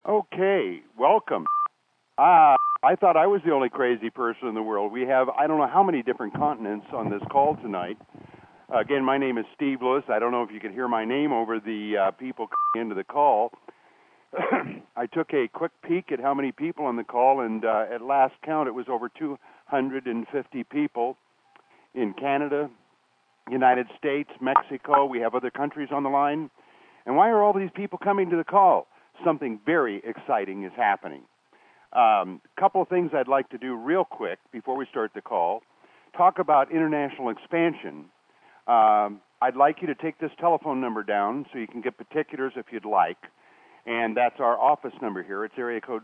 Okay, welcome. I thought I was the only crazy person in the world. We have, I don't know how many different continents on this call tonight. Again, my name is Steve Lewis. I don't know if you can hear my name over the people coming into the call. I took a quick peek at how many people on the call, and at last count, it was over 250 people in Canada, United States, Mexico. We have other countries on the line. And why are all these people coming to the call? Something very exciting is happening. A couple of things I'd like to do real quick before we start the call. Talk about international expansion. I'd like you to take this telephone number down so you can get particulars if you'd like. And that's our office number here. It's area code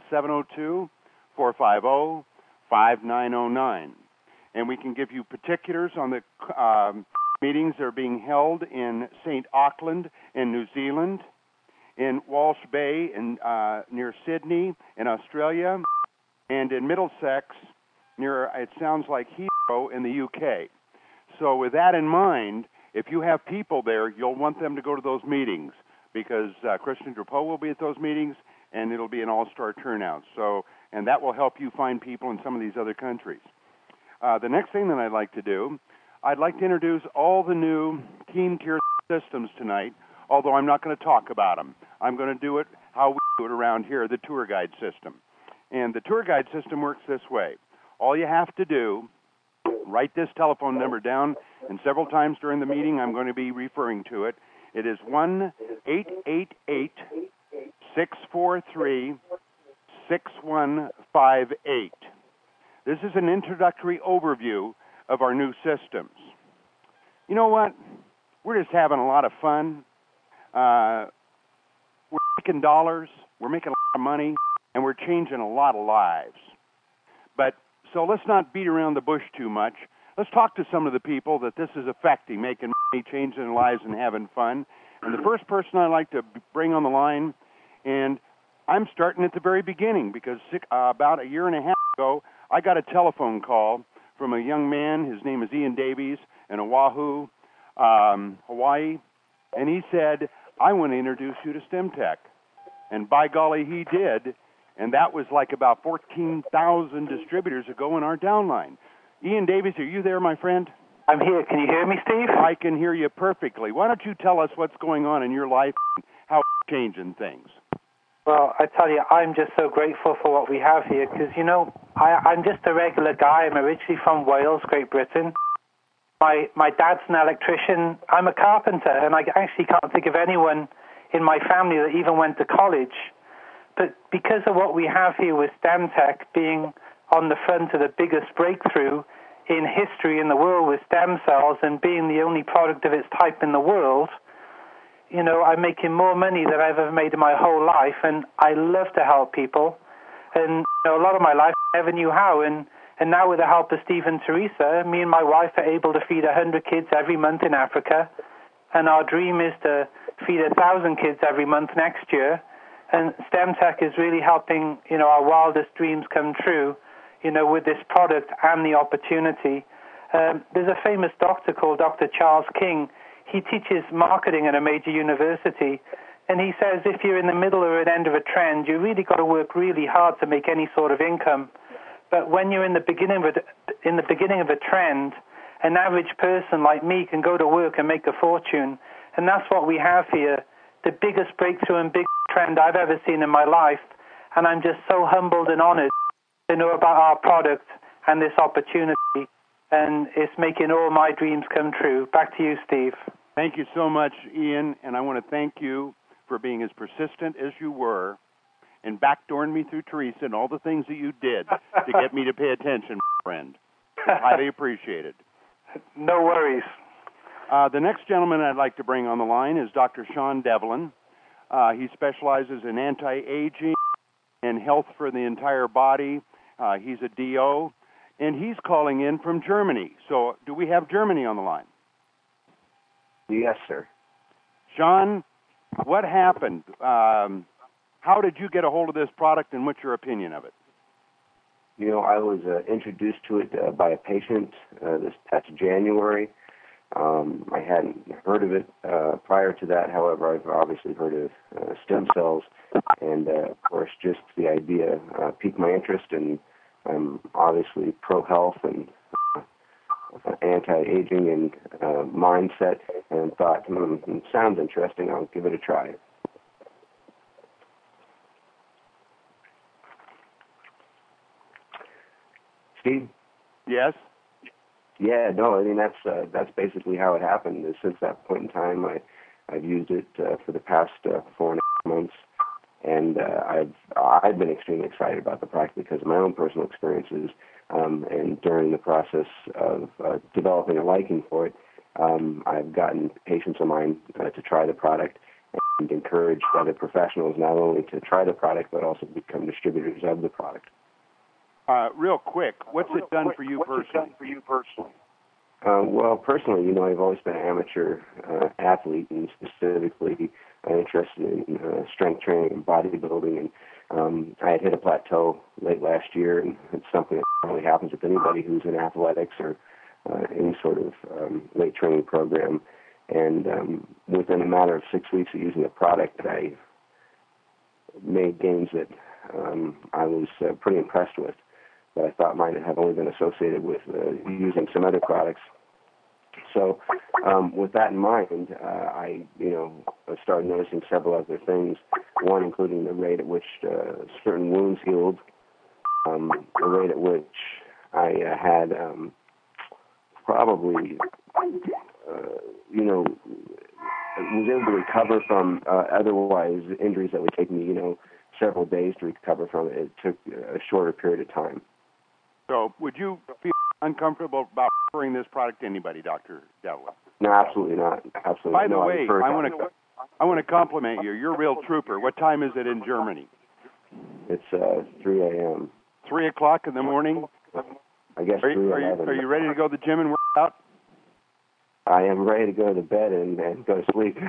702-450-5909. And we can give you particulars on the meetings that are being held in St. Auckland in New Zealand, in Walsh Bay in, near Sydney in Australia, and in Middlesex near, it sounds like Heathrow in the UK. So with that in mind, if you have people there, you'll want them to go to those meetings because Christian Drapeau will be at those meetings, and it'll be an all-star turnout. So, and that will help you find people in some of these other countries. The next thing that I'd like to do, I'd like to introduce all the new Team Cure systems tonight, although I'm not going to talk about them. I'm going to do it how we do it around here, the tour guide system. And the tour guide system works this way. All you have to do, write this telephone number down, and several times during the meeting I'm going to be referring to it. It is 1-888-643-6158. This is an introductory overview of our new systems. You know what? We're just having a lot of fun. We're making dollars, we're making a lot of money, and we're changing a lot of lives. But so let's not beat around the bush too much. Let's talk to some of the people that this is affecting, making money, changing their lives, and having fun. And the first person I'd like to bring on the line, and I'm starting at the very beginning because about a year and a half ago, I got a telephone call from a young man. His name is Ian Davies in Oahu, Hawaii, and he said, I want to introduce you to STEMTech. And by golly, he did, and that was like about 14,000 distributors ago in our downline. Ian Davies, are you there, my friend? I'm here. Can you hear me, Steve? I can hear you perfectly. Why don't you tell us what's going on in your life and how it's changing things? Well, I tell you, I'm just so grateful for what we have here because, you know, I'm just a regular guy. I'm originally from Wales, Great Britain. My dad's an electrician. I'm a carpenter, and I actually can't think of anyone in my family that even went to college. But because of what we have here with STEMTech being on the front of the biggest breakthrough in history in the world with stem cells and being the only product of its type in the world, you know, I'm making more money than I've ever made in my whole life, and I love to help people. And you know, a lot of my life I never knew how, and now with the help of Steve and Teresa, me and my wife are able to feed 100 kids every month in Africa, and our dream is to feed 1,000 kids every month next year. And STEMTech is really helping, you know, our wildest dreams come true, you know, with this product and the opportunity. There's a famous doctor called Dr. Charles King. He teaches marketing at a major university, and he says if you're in the middle or at end of a trend, you really got to work really hard to make any sort of income. But when you're in the beginning of a trend, an average person like me can go to work and make a fortune, and that's what we have here, the biggest breakthrough and biggest trend I've ever seen in my life, and I'm just so humbled and honored to know about our product and this opportunity, and it's making all my dreams come true. Back to you, Steve. Thank you so much, Ian, and I want to thank you for being as persistent as you were and backdooring me through Teresa and all the things that you did to get me to pay attention, my friend. Highly appreciated. No worries. The next gentleman I'd like to bring on the line is Dr. Sean Devlin. He specializes in anti-aging and health for the entire body. He's a DO, and he's calling in from Germany. So do we have Germany on the line? Yes, sir. Sean, what happened? How did you get a hold of this product, and what's your opinion of it? You know, I was introduced to it by a patient this past January. I hadn't heard of it prior to that. However, I've obviously heard of stem cells, and of course, just the idea piqued my interest, and I'm obviously pro-health and anti-aging and mindset, and thought, it sounds interesting, I'll give it a try. Steve? Yes? Yeah, no, I mean, that's basically how it happened. Since that point in time, I've used it for the past 4.5 months, and I've been extremely excited about the product because of my own personal experiences, and during the process of developing a liking for it, I've gotten patients of mine to try the product and encouraged other professionals not only to try the product but also become distributors of the product. Real quick, what's it done for you personally? Well, personally, I've always been an amateur athlete, and specifically interested in strength training and bodybuilding. And I had hit a plateau late last year, and it's something that probably happens with anybody who's in athletics or any sort of weight training program. And within a matter of 6 weeks of using the product, I made gains that I was pretty impressed with, that I thought might have only been associated with using some other products. So with that in mind, I started noticing several other things, one including the rate at which certain wounds healed, the rate at which I had probably, was able to recover from otherwise injuries that would take me, several days to recover from it. It took a shorter period of time. So would you feel uncomfortable about referring this product to anybody, Dr. Devlin? No, absolutely not. Absolutely. By the way, I want to compliment you. You're a real trooper. What time is it in Germany? It's 3 a.m. 3 o'clock in the morning? I guess 3:11. Are you ready to go to the gym and work out? I am ready to go to bed and go to sleep.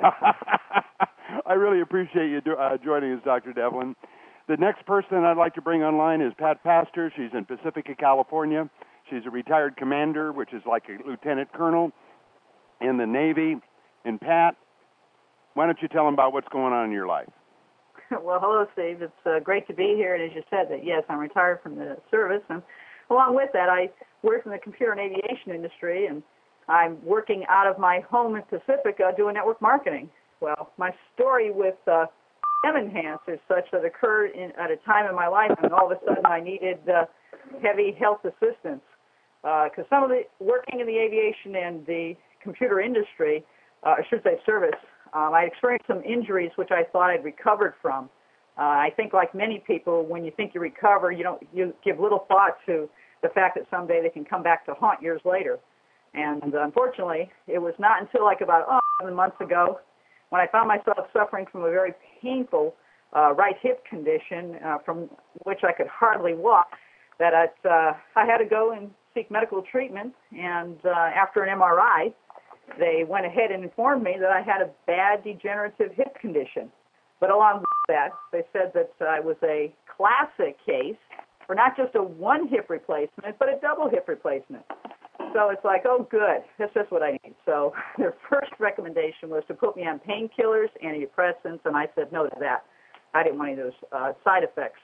I really appreciate you joining us, Dr. Devlin. The next person I'd like to bring online is Pat Pastor. She's in Pacifica, California. She's a retired commander, which is like a lieutenant colonel in the Navy. And Pat, why don't you tell them about what's going on in your life? Well, hello, Steve. It's great to be here. And as you said, that yes, I'm retired from the service. And along with that, I work in the computer and aviation industry, and I'm working out of my home in Pacifica doing network marketing. Well, my story with M-Enhance is such that occurred at a time in my life when all of a sudden I needed heavy health assistance. Because some of the working in the aviation and the computer industry, I should say service, I experienced some injuries which I thought I'd recovered from. I think like many people, when you think you recover, you give little thought to the fact that someday they can come back to haunt years later. And unfortunately, it was not until like about 7 months ago when I found myself suffering from a very painful right hip condition from which I could hardly walk, that I had to go and seek medical treatment. And after an MRI, they went ahead and informed me that I had a bad degenerative hip condition. But along with that, they said that I was a classic case for not just a one hip replacement, but a double hip replacement. So it's like, oh, good, that's just what I need. So their first recommendation was to put me on painkillers, antidepressants, and I said no to that. I didn't want any of those side effects.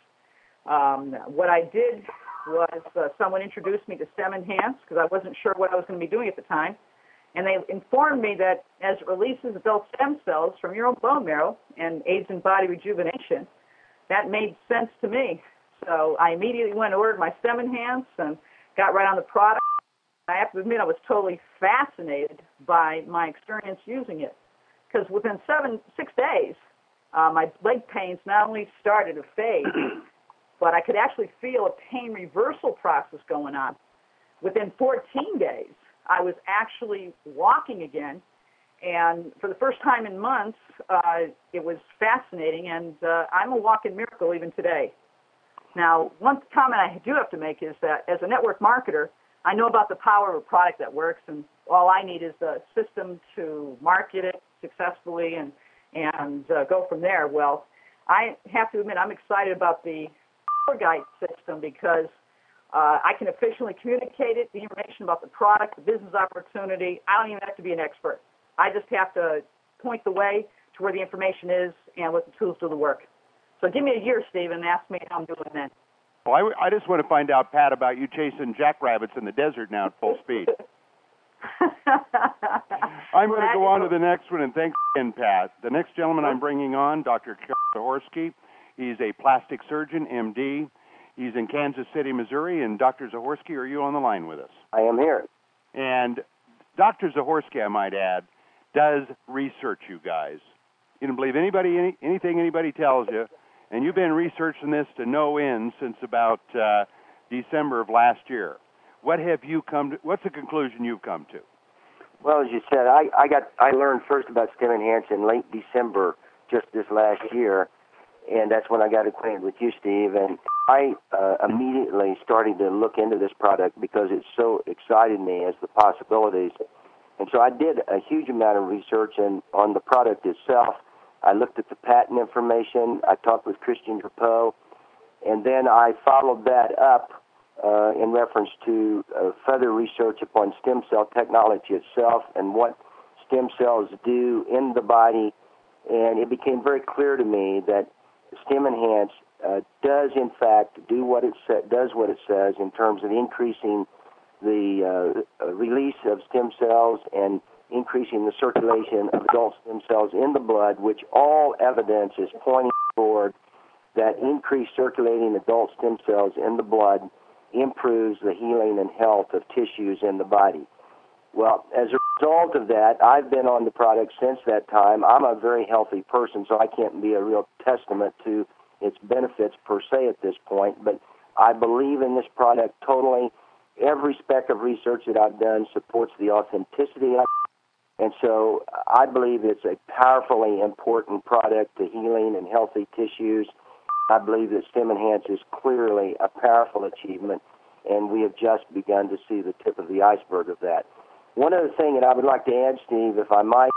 What I did was someone introduced me to STEM-Enhance because I wasn't sure what I was going to be doing at the time. And they informed me that as it releases adult stem cells from your own bone marrow and aids in body rejuvenation, that made sense to me. So I immediately went and ordered my STEM-Enhance and got right on the product. I have to admit I was totally fascinated by my experience using it because within 6 days, my leg pains not only started to fade, but I could actually feel a pain reversal process going on. Within 14 days, I was actually walking again, and for the first time in months, it was fascinating, and I'm a walking miracle even today. Now, one comment I do have to make is that as a network marketer, I know about the power of a product that works, and all I need is the system to market it successfully and go from there. Well, I have to admit I'm excited about the tour guide system because I can efficiently communicate it, the information about the product, the business opportunity. I don't even have to be an expert. I just have to point the way to where the information is and let the tools do the work. So give me a year, Steve, and ask me how I'm doing then. Well, I just want to find out, Pat, about you chasing jackrabbits in the desert now at full speed. I'm going to go on to the next one, and thanks again, Pat. The next gentleman I'm bringing on, Dr. Carol Zahorsky. He's a plastic surgeon, MD. He's in Kansas City, Missouri. And Dr. Zahorsky, are you on the line with us? I am here. And Dr. Zahorsky, I might add, does research, you guys. You don't believe anything anybody tells you. And you've been researching this to no end since about December of last year. What have you come to? What's the conclusion you've come to? Well, as you said, I learned first about Stem Enhance in late December, just this last year, and that's when I got acquainted with you, Steve. And I immediately started to look into this product because it so excited me as the possibilities. And so I did a huge amount of research on the product itself. I looked at the patent information. I talked with Christian Drapeau, and then I followed that up in reference to further research upon stem cell technology itself and what stem cells do in the body. And it became very clear to me that Stem Enhance does, in fact, do what it says in terms of increasing the release of stem cells and increasing the circulation of adult stem cells in the blood, which all evidence is pointing toward that increased circulating adult stem cells in the blood improves the healing and health of tissues in the body. Well, as a result of that, I've been on the product since that time. I'm a very healthy person, so I can't be a real testament to its benefits per se at this point, but I believe in this product totally. Every speck of research that I've done supports the authenticity of it. And so I believe it's a powerfully important product to healing and healthy tissues. I believe that Stem Enhance is clearly a powerful achievement, and we have just begun to see the tip of the iceberg of that. One other thing that I would like to add, Steve, if I might,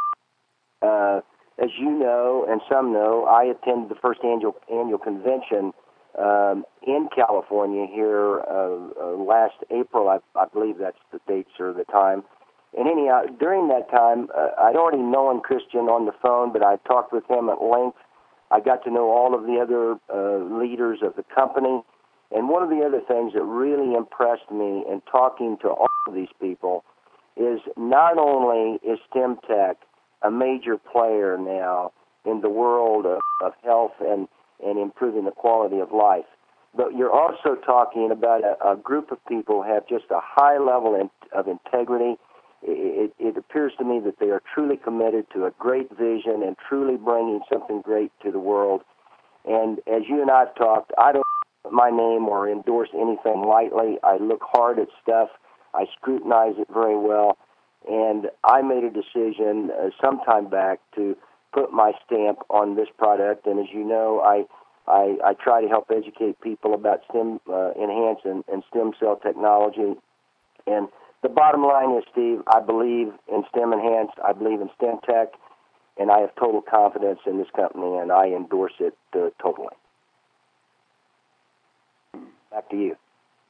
as you know and some know, I attended the first annual convention in California here last April. I believe that's the dates or the time. And anyhow, during that time, I'd already known Christian on the phone, but I talked with him at length. I got to know all of the other leaders of the company. And one of the other things that really impressed me in talking to all of these people is not only is StemTech a major player now in the world of health and improving the quality of life, but you're also talking about a group of people who have just a high level of integrity. It appears to me that they are truly committed to a great vision and truly bringing something great to the world. And as you and I have talked, I don't put my name or endorse anything lightly. I look hard at stuff. I scrutinize it very well. And I made a decision some time back to put my stamp on this product. And as you know, I try to help educate people about Stem Enhance and stem cell technology. And the bottom line is, Steve, I believe in Stem Enhance, I believe in StemTech, and I have total confidence in this company, and I endorse it totally. Back to you.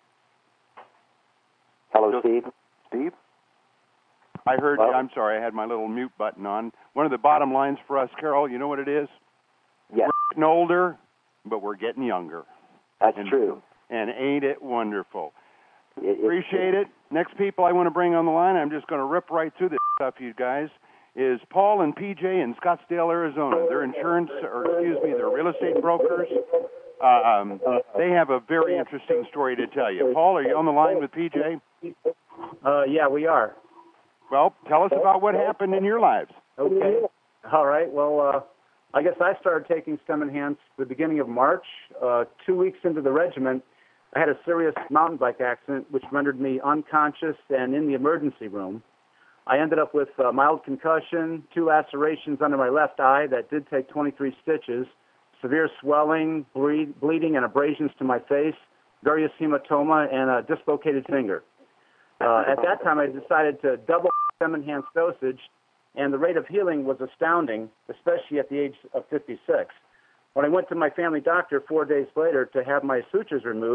Hello, Steve. Steve? I heard you. I'm sorry, I had my little mute button on. One of the bottom lines for us, Carol, you know what it is? Yes. We're getting older, but we're getting younger. That's true. And ain't it wonderful? Appreciate it. Next people I want to bring on the line, I'm just going to rip right through this stuff, you guys, is Paul and PJ in Scottsdale, Arizona. They're they're real estate brokers. They have a very interesting story to tell you. Paul, are you on the line with PJ? Yeah, we are. Well, tell us about what happened in your lives. Okay. All right. Well, I guess I started taking Stem Enhance the beginning of March. 2 weeks into the regimen, I had a serious mountain bike accident which rendered me unconscious and in the emergency room. I ended up with mild concussion, 2 lacerations under my left eye that did take 23 stitches, severe swelling, bleeding, and abrasions to my face, various hematoma, and a dislocated finger. At that time, I decided to double Stem Enhance dosage, and the rate of healing was astounding, especially at the age of 56. When I went to my family doctor 4 days later to have my sutures removed,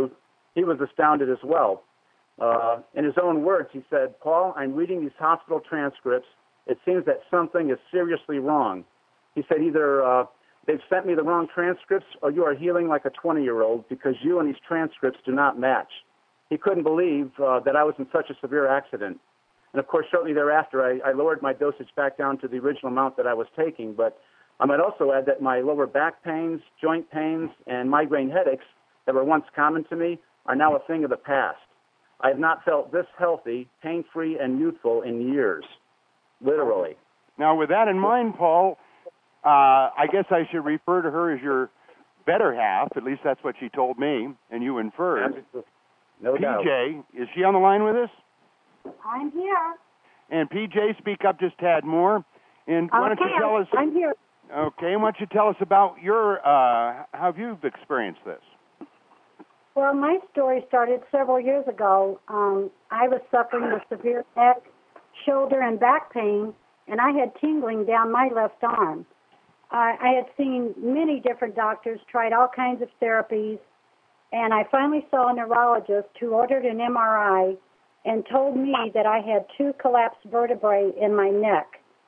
he was astounded as well. In his own words, he said, "Paul, I'm reading these hospital transcripts. It seems that something is seriously wrong." He said, either they've sent me the wrong transcripts or you are healing like a 20-year-old because you and these transcripts do not match. He couldn't believe that I was in such a severe accident. And, of course, shortly thereafter, I lowered my dosage back down to the original amount that I was taking. But I might also add that my lower back pains, joint pains, and migraine headaches that were once common to me are now a thing of the past. I have not felt this healthy, pain-free, and youthful in years, literally. Now, with that in mind, Paul, I guess I should refer to her as your better half. At least that's what she told me, and you inferred. No doubt. PJ, is she on the line with us? I'm here. And PJ, speak up just a tad more. And why don't you tell us? I'm here. Okay, and why don't you tell us about your how you've experienced this? Well, my story started several years ago. I was suffering with severe neck, shoulder, and back pain, and I had tingling down my left arm. I had seen many different doctors, tried all kinds of therapies, and I finally saw a neurologist who ordered an MRI and told me that I had 2 collapsed vertebrae in my neck.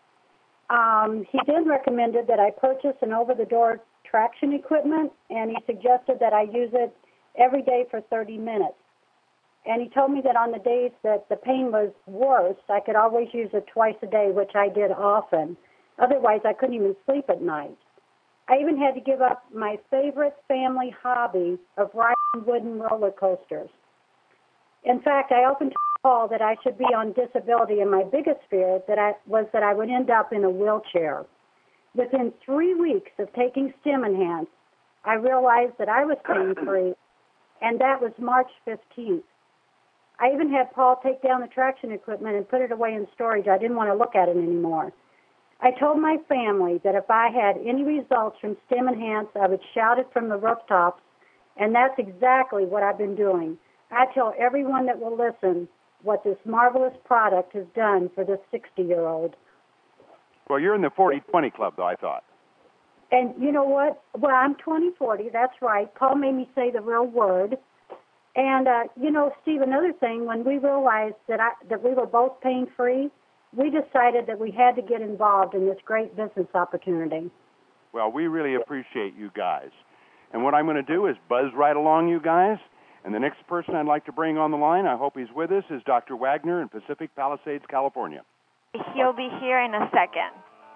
He then recommended that I purchase an over-the-door traction equipment, and he suggested that I use it every day for 30 minutes. And he told me that on the days that the pain was worse, I could always use it twice a day, which I did often. Otherwise, I couldn't even sleep at night. I even had to give up my favorite family hobby of riding wooden roller coasters. In fact, I often told Paul that I should be on disability, and my biggest fear was that I would end up in a wheelchair. Within 3 weeks of taking Stem Enhance, I realized that I was pain-free, and that was March 15th. I even had Paul take down the traction equipment and put it away in storage. I didn't want to look at it anymore. I told my family that if I had any results from Stem Enhance, I would shout it from the rooftops, and that's exactly what I've been doing. I tell everyone that will listen what this marvelous product has done for this 60-year-old. Well, you're in the 40-20 club, though, I thought. And you know what? Well, I'm 20-40, that's right. Paul made me say the real word. And, Steve, another thing, when we realized that we were both pain-free, we decided that we had to get involved in this great business opportunity. Well, we really appreciate you guys. And what I'm going to do is buzz right along, you guys. And the next person I'd like to bring on the line, I hope he's with us, is Dr. Wagner in Pacific Palisades, California. He'll be here in a second.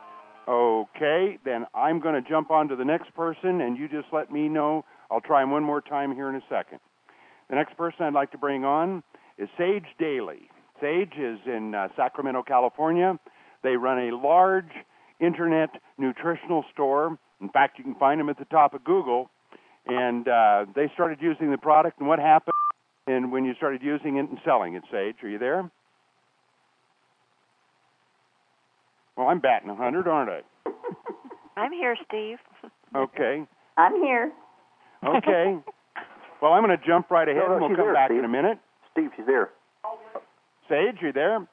Okay, then I'm going to jump on to the next person, and you just let me know. I'll try him one more time here in a second. The next person I'd like to bring on is Sage Daly. Sage is in Sacramento, California. They run a large internet nutritional store. In fact, you can find them at the top of Google. And they started using the product, and what happened and when you started using it and selling it, Sage? Are you there? Well, I'm batting 100, aren't I? I'm here, Steve. Okay. I'm here. Okay. Well, I'm going to jump right ahead, and we'll come back in a minute. Steve, she's there. Sage, you there?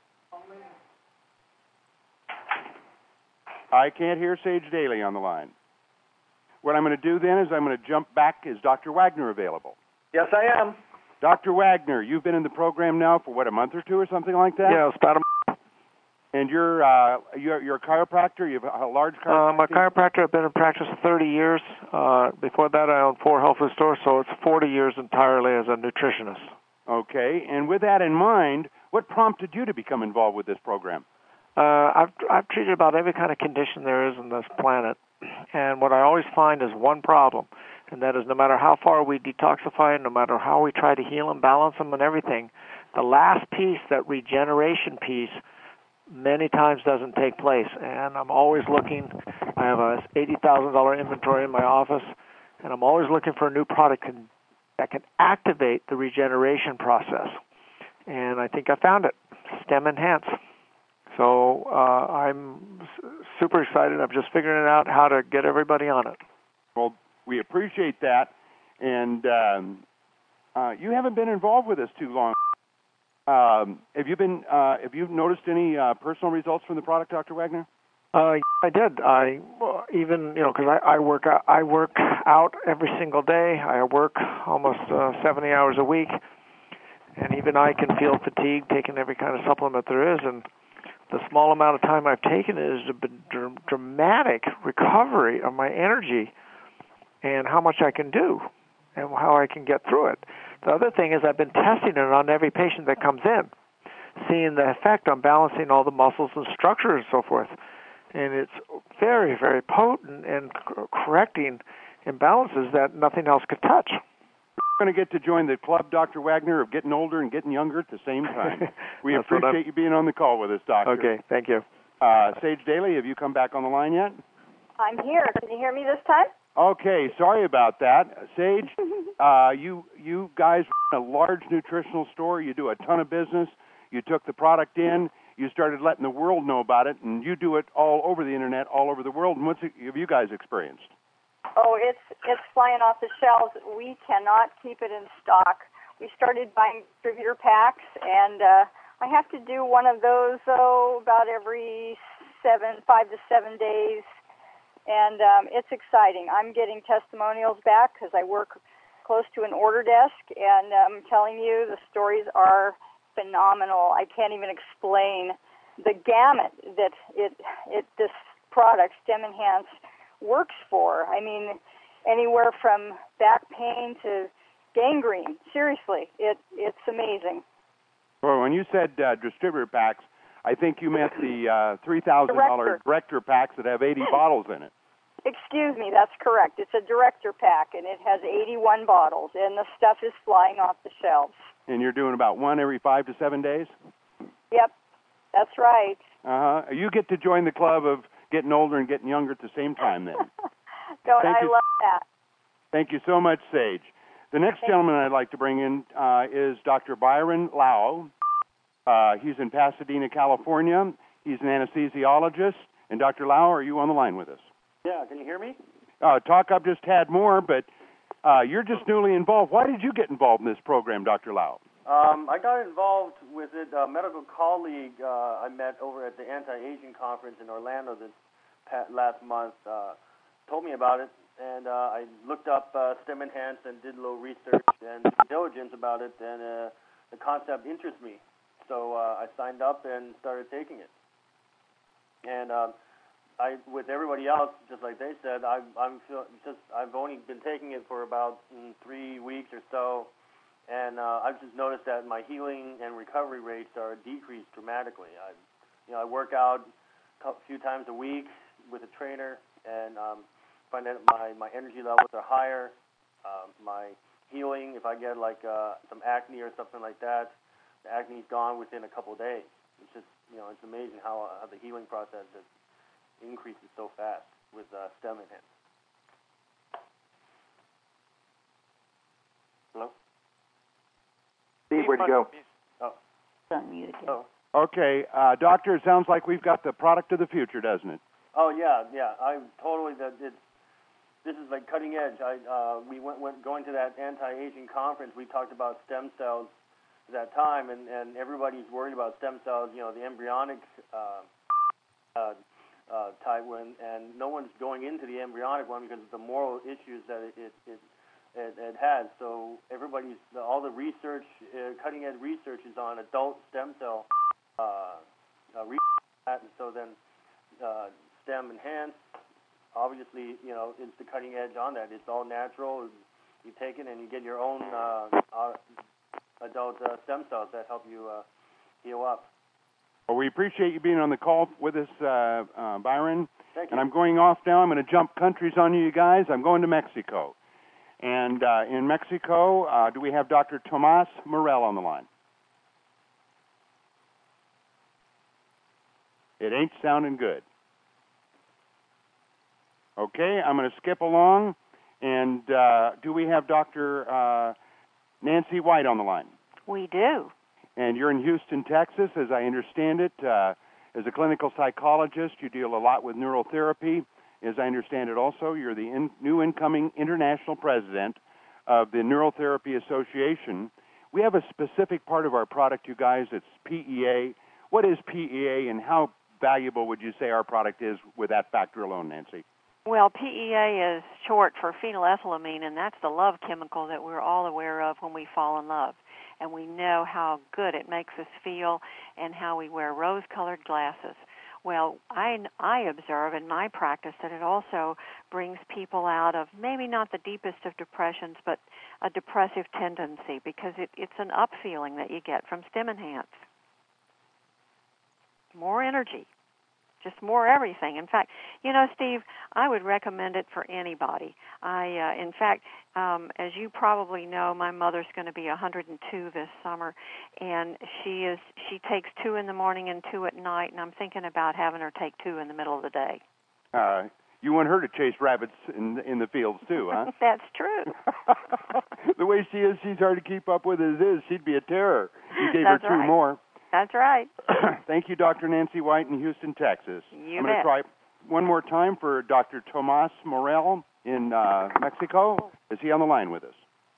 I can't hear Sage Daly on the line. What I'm going to do then is I'm going to jump back. Is Dr. Wagner available? Yes, I am. Dr. Wagner, you've been in the program now for, a month or two or something like that? Yeah, it's about a month. And you're a chiropractor? You have a large chiropractor? I'm a chiropractor. I've been in practice 30 years. Before that, I owned 4 health food stores, so it's 40 years entirely as a nutritionist. Okay. And with that in mind, what prompted you to become involved with this program? I've treated about every kind of condition there is on this planet. And what I always find is one problem, and that is no matter how far we detoxify, no matter how we try to heal and balance them and everything, the last piece, that regeneration piece, many times doesn't take place. And I'm always looking. I have a $80,000 inventory in my office, and I'm always looking for a new product that can activate the regeneration process. And I think I found it, Stem Enhance. So I'm super excited. I'm just figuring out how to get everybody on it. Well, we appreciate that. And you haven't been involved with us too long. Have you noticed any personal results from the product, Dr. Wagner? I did. I even, because I work out every single day. I work almost 70 hours a week, and even I can feel fatigue taking every kind of supplement there is. And the small amount of time I've taken it has been dramatic recovery of my energy and how much I can do and how I can get through it. The other thing is I've been testing it on every patient that comes in, seeing the effect on balancing all the muscles and structure and so forth. And it's very, very potent and correcting imbalances that nothing else could touch. We're going to get to join the club, Dr. Wagner, of getting older and getting younger at the same time. We appreciate you being on the call with us, Doctor. Okay, thank you. Sage Daly, have you come back on the line yet? I'm here. Can you hear me this time? Okay, sorry about that. Sage, you guys run a large nutritional store. You do a ton of business. You took the product in. You started letting the world know about it, and you do it all over the Internet, all over the world. And what have you guys experienced? Oh, it's flying off the shelves. We cannot keep it in stock. We started buying distributor packs, and I have to do one of those about every 5 to 7 days, and it's exciting. I'm getting testimonials back because I work close to an order desk, and I'm telling you, the stories are phenomenal. I can't even explain the gamut that this product, Stem Enhance, works for. I mean, anywhere from back pain to gangrene. Seriously, it's amazing. Well, when you said distributor packs, I think you meant the $3,000 director packs that have 80 bottles in it. Excuse me, that's correct. It's a director pack, and it has 81 bottles, and the stuff is flying off the shelves. And you're doing about one every 5 to 7 days? Yep, that's right. Uh-huh. You get to join the club of getting older and getting younger at the same time then. I love that. Thank you so much, Sage. The next gentleman I'd like to bring in is Dr. Byron Lau. He's in Pasadena, California. He's an anesthesiologist. And Dr. Lau, are you on the line with us? Yeah, can you hear me? Talk I've just had more, but you're just newly involved. Why did you get involved in this program, Dr. Lau? I got involved with it. A medical colleague I met over at the Anti-Aging Conference in Orlando last month told me about it, and I looked up Stem Enhance and did a little research and due diligence about it, and the concept interests me. So I signed up and started taking it. And with everybody else, just like they said, I've only been taking it for about 3 weeks or so, and I've just noticed that my healing and recovery rates are decreased dramatically. I work out a few times a week with a trainer, and find that my energy levels are higher. My healing, if I get like some acne or something like that, the acne's gone within a couple of days. It's just, it's amazing how the healing process increases so fast with Stem Enhance. Hello? Steve, where'd you go? Oh. Unmute again. Oh. Okay, doctor, it sounds like we've got the product of the future, doesn't it? Oh yeah. I'm totally this is like cutting edge. We went going to that anti-aging conference. We talked about stem cells at that time, and everybody's worried about stem cells. The embryonic type one, and no one's going into the embryonic one because of the moral issues that it has. So all the research, cutting edge research, is on adult stem cell research, and so then Stem Enhance, obviously, it's the cutting edge on that. It's all natural. You take it and you get your own adult stem cells that help you heal up. Well, we appreciate you being on the call with us, Byron. Thank you. And I'm going off now. I'm going to jump countries on you guys. I'm going to Mexico. And in Mexico, do we have Dr. Tomas Morel on the line? It ain't sounding good. Okay, I'm going to skip along. And do we have Dr. Nancy White on the line? We do. And you're in Houston, Texas, as I understand it. As a clinical psychologist, you deal a lot with neural therapy. As I understand it also, you're the new incoming international president of the Neurotherapy Association. We have a specific part of our product, you guys. It's PEA. What is PEA, and how valuable would you say our product is with that factor alone, Nancy? Well, PEA is short for phenylethylamine, and that's the love chemical that we're all aware of when we fall in love. And we know how good it makes us feel and how we wear rose-colored glasses. Well, I observe in my practice that it also brings people out of maybe not the deepest of depressions, but a depressive tendency, because it's an up feeling that you get from Stem Enhance. More energy, just more everything. In fact, Steve, I would recommend it for anybody. In fact, as you probably know, my mother's going to be 102 this summer, and she takes 2 in the morning and 2 at night, and I'm thinking about having her take 2 in the middle of the day. You want her to chase rabbits in the fields too, huh? That's true. The way she is, she's hard to keep up with as is. She'd be a terror. You gave her 2 more. That's right. Thank you, Dr. Nancy White in Houston, Texas. I'm going to try one more time for Dr. Tomas Morel in Mexico. Is he on the line with us?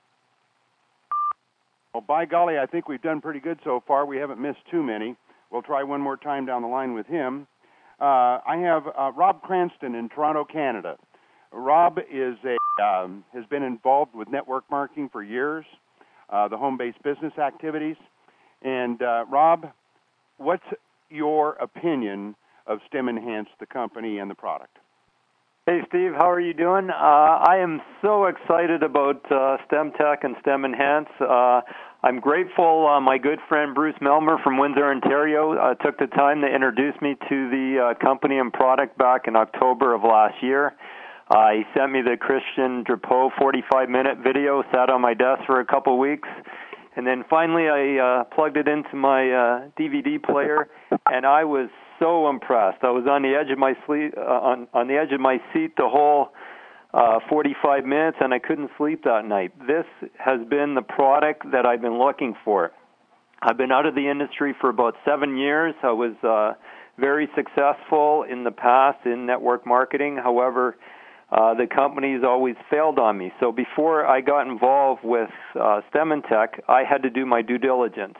Well, by golly, I think we've done pretty good so far. We haven't missed too many. We'll try one more time down the line with him. I have Rob Cranston in Toronto, Canada. Rob is has been involved with network marketing for years, the home-based business activities. And, Rob, what's your opinion of Stem Enhance, the company and the product? Hey, Steve, how are you doing? I am so excited about Stem Tech and Stem Enhance. I'm grateful my good friend Bruce Melmer from Windsor, Ontario, took the time to introduce me to the company and product back in October of last year. He sent me the Christian Drapeau 45-minute video, sat on my desk for a couple weeks. And then finally, I plugged it into my DVD player, and I was so impressed. I was on the edge of my on the edge of my seat the whole 45 minutes, and I couldn't sleep that night. This has been the product that I've been looking for. I've been out of the industry for about 7 years. I was very successful in the past in network marketing. However, the company's always failed on me. So before I got involved with Stem Tech, I had to do my due diligence.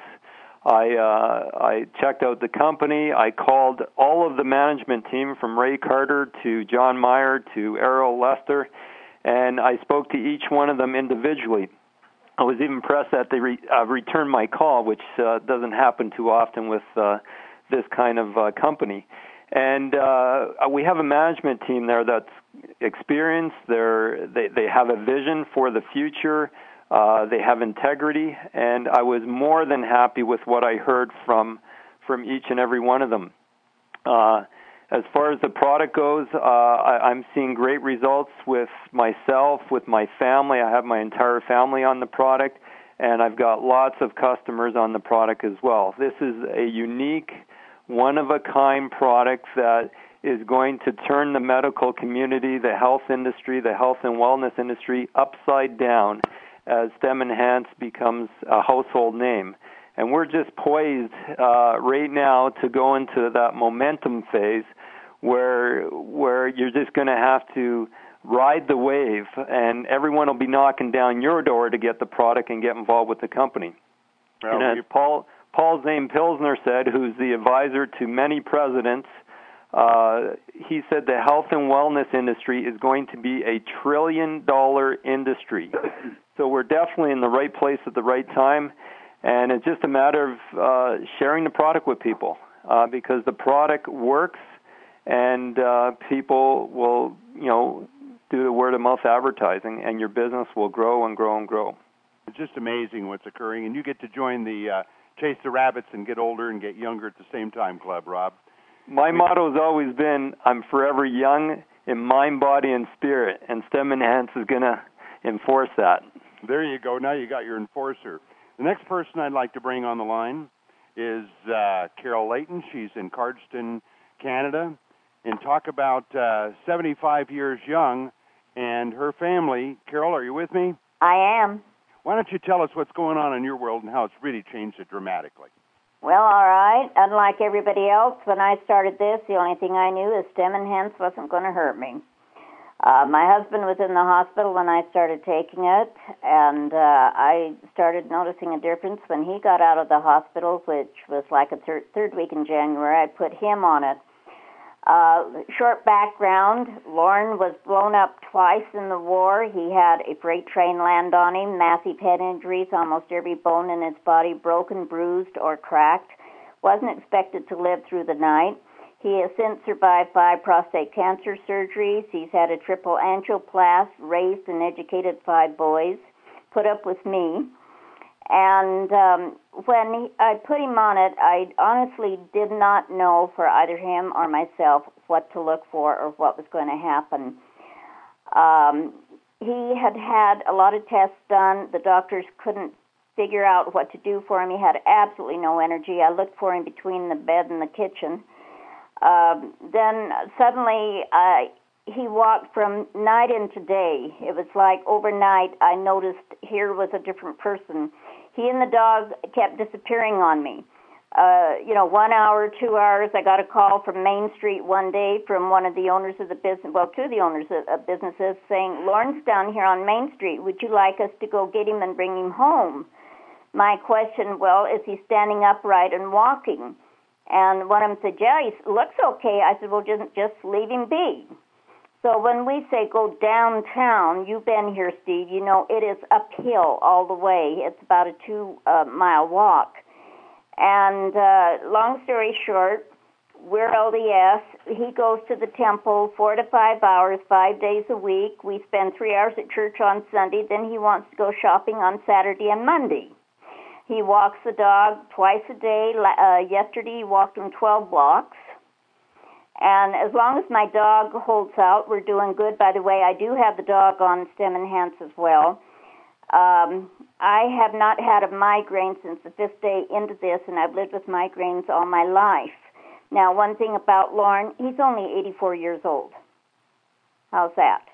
I checked out the company. I called all of the management team from Ray Carter to John Meyer to Errol Lester, and I spoke to each one of them individually. I was even impressed that they returned my call, which doesn't happen too often with this kind of company. And we have a management team there that's experienced. They have a vision for the future. They have integrity, and I was more than happy with what I heard from each and every one of them. As far as the product goes, I'm seeing great results with myself, with my family. I have my entire family on the product, and I've got lots of customers on the product as well. This is a unique, one-of-a-kind product that is going to turn the medical community, the health industry, the health and wellness industry upside down as Stem Enhance becomes a household name. And we're just poised right now to go into that momentum phase where you're just going to have to ride the wave, and everyone will be knocking down your door to get the product and get involved with the company. Well, and as Paul Zane Pilsner said, who's the advisor to many presidents, he said the health and wellness industry is going to be a $1 trillion industry. So we're definitely in the right place at the right time, and it's just a matter of sharing the product with people because the product works, and people will, do the word-of-mouth advertising, and your business will grow and grow and grow. It's just amazing what's occurring, and you get to join the Chase the Rabbits and get older and get younger at the same time club, Rob. My motto has always been, I'm forever young in mind, body, and spirit, and Stem Enhance is going to enforce that. There you go. Now you got your enforcer. The next person I'd like to bring on the line is Carol Layton. She's in Cardston, Canada, and talk about 75 years young and her family. Carol, are you with me? I am. Why don't you tell us what's going on in your world and how it's really changed it dramatically? Well, all right. Unlike everybody else, when I started this, the only thing I knew is Stem Enhance wasn't going to hurt me. My husband was in the hospital when I started taking it, and I started noticing a difference when he got out of the hospital, which was like a third week in January. I put him on it, Short background, Lorne was blown up twice in the war. He had a freight train land on him, massive head injuries, almost every bone in his body broken, bruised, or cracked. Wasn't expected to live through the night. He has since survived 5 prostate cancer surgeries. He's had a triple angioplast, raised and educated 5 boys, put up with me. And when I put him on it, I honestly did not know for either him or myself what to look for or what was going to happen. He had a lot of tests done. The doctors couldn't figure out what to do for him. He had absolutely no energy. I looked for him between the bed and the kitchen. Then suddenly he walked from night into day. It was like overnight I noticed here was a different person. He and the dog kept disappearing on me. 1 hour, 2 hours. I got a call from Main Street one day from one of the owners of the business, well, 2 of the owners of businesses, saying, Lorne's down here on Main Street. Would you like us to go get him and bring him home? My question, well, is he standing upright and walking? And one of them said, yeah, he looks okay. I said, well, just leave him be. So when we say go downtown, you've been here, Steve, you know it is uphill all the way. It's about a 2-mile walk. And long story short, we're LDS. He goes to the temple 4 to 5 hours, 5 days a week. We spend 3 hours at church on Sunday. Then he wants to go shopping on Saturday and Monday. He walks the dog twice a day. Yesterday he walked him 12 blocks. And as long as my dog holds out, we're doing good. By the way, I do have the dog on Stem Enhance as well. I have not had a migraine since the 5th day into this, and I've lived with migraines all my life. Now, one thing about Lorne, he's only 84 years old. How's that?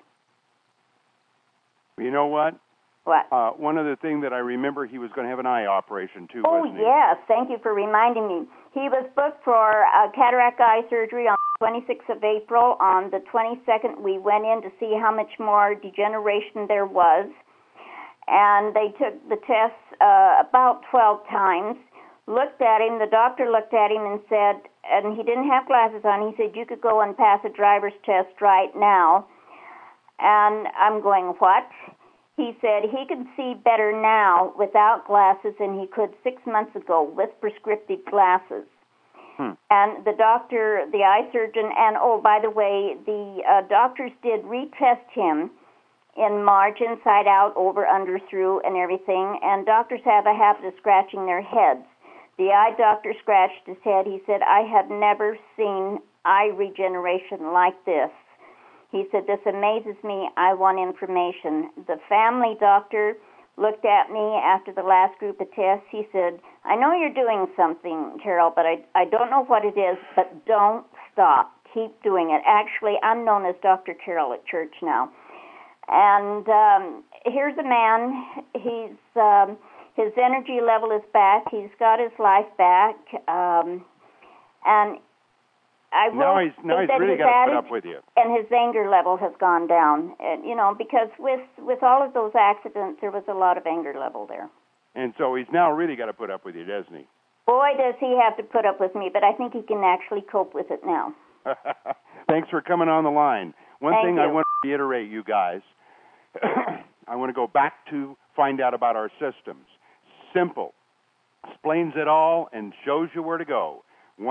You know what? What? One other thing that I remember, he was going to have an eye operation, too, wasn't he? Yes. Thank you for reminding me. He was booked for cataract eye surgery on the 26th of April. On the 22nd, we went in to see how much more degeneration there was. And they took the tests about 12 times, looked at him. The doctor looked at him and said, and he didn't have glasses on, he said, you could go and pass a driver's test right now. And I'm going, what? He said he can see better now without glasses than he could 6 months ago with prescriptive glasses. And the doctor, the eye surgeon, and by the way, the doctors did retest him in March, inside out, over, under, through, and everything. And doctors have a habit of scratching their heads. The eye doctor scratched his head. He said, I have never seen eye regeneration like this. He said, this amazes me. I want information. The family doctor looked at me after the last group of tests. He said, I know you're doing something, Carol, but I don't know what it is, but don't stop. Keep doing it. Actually, I'm known as Dr. Carol at church now. And here's a man. His energy level is back. He's got his life back. And now he's really got to put up with you. And his anger level has gone down. And, because with all of those accidents, there was a lot of anger level there. And so he's now really got to put up with you, doesn't he? Boy, does he have to put up with me, but I think he can actually cope with it now. Thanks for coming on the line. Thank thing you. I want to reiterate, you guys, I want to go back to find out about our systems. Simple. Explains it all and shows you where to go.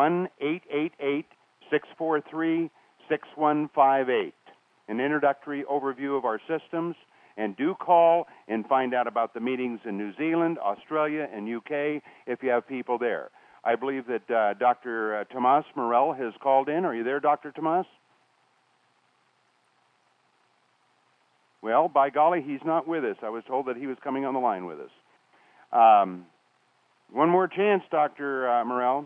1-888-643-6158. An introductory overview of our systems. And do call and find out about the meetings in New Zealand, Australia, and UK if you have people there. I believe that Dr. Tomas Morel has called in. Are you there, Dr. Tomas? Well, by golly, he's not with us. I was told that he was coming on the line with us. One more chance, Dr. Morel.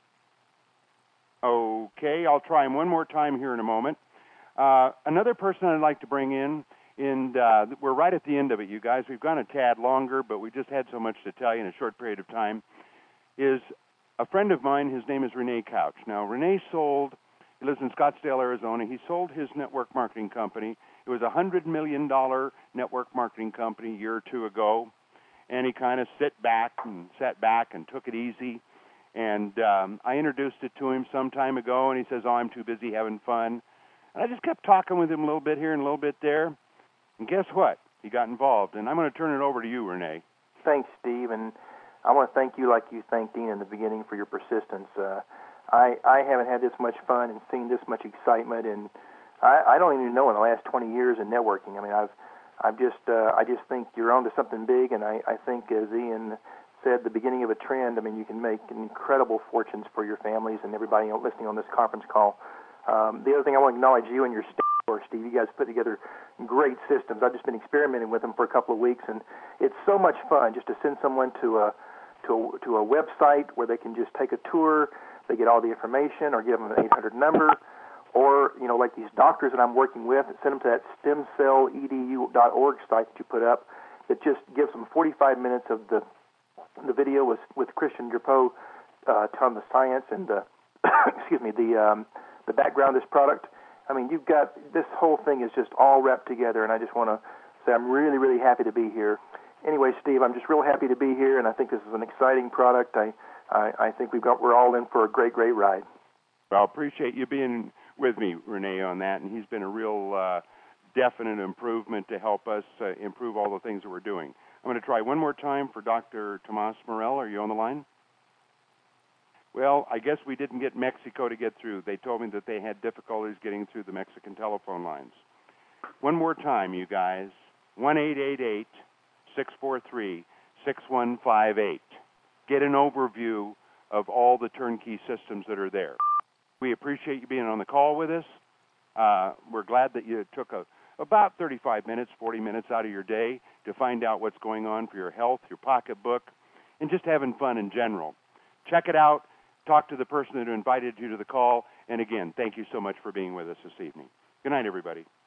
Okay, I'll try him one more time here in a moment. Another person I'd like to bring in, and we're right at the end of it, you guys. We've gone a tad longer, but we just had so much to tell you in a short period of time, is a friend of mine. His name is Rene Couch. Now, Rene he lives in Scottsdale, Arizona. He sold his network marketing company. It was a $100 million network marketing company a year or two ago, and he kind of sat back and took it easy. And I introduced it to him some time ago, and he says, I'm too busy having fun. And I just kept talking with him a little bit here and a little bit there. And guess what? He got involved. And I'm going to turn it over to you, Renee. Thanks, Steve. And I want to thank you like you thanked Dean in the beginning for your persistence. I haven't had this much fun and seen this much excitement, and I don't even know in the last 20 years in networking. I mean, I just think you're onto something big, and I think, as Ian said, the beginning of a trend. I mean, you can make incredible fortunes for your families and everybody listening on this conference call. The other thing, I want to acknowledge you and your staff, Steve. You guys put together great systems. I've just been experimenting with them for a couple of weeks, and it's so much fun just to send someone to a website where they can just take a tour. They get all the information, or give them an 800 number, or, like these doctors that I'm working with, send them to that stemcelledu.org site that you put up that just gives them 45 minutes of the video with Christian Drapeau telling the science and the the background of this product. I mean, you've got this whole thing is just all wrapped together, and I just want to say I'm really, really happy to be here. Anyway, Steve, I'm just real happy to be here, and I think this is an exciting product. I think we're all in for a great, great ride. Well, I appreciate you being with me, Renee, on that, and he's been a real definite improvement to help us improve all the things that we're doing. I'm going to try one more time for Dr. Tomas Morel. Are you on the line? Well, I guess we didn't get Mexico to get through. They told me that they had difficulties getting through the Mexican telephone lines. One more time, you guys, 1-888-643-6158. Get an overview of all the turnkey systems that are there. We appreciate you being on the call with us. We're glad that you took about 35 minutes, 40 minutes out of your day to find out what's going on for your health, your pocketbook, and just having fun in general. Check it out. Talk to the person that invited you to the call. And again, thank you so much for being with us this evening. Good night, everybody.